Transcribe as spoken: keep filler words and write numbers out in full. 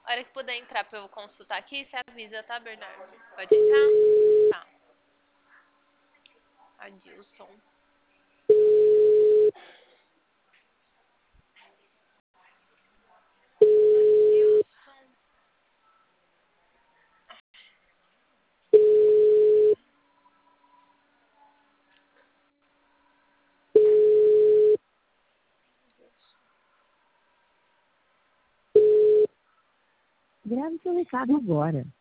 A hora que puder entrar pra eu consultar aqui, você avisa, tá, Bernardo? Pode entrar? Tá. Adilson. Grave seu recado agora.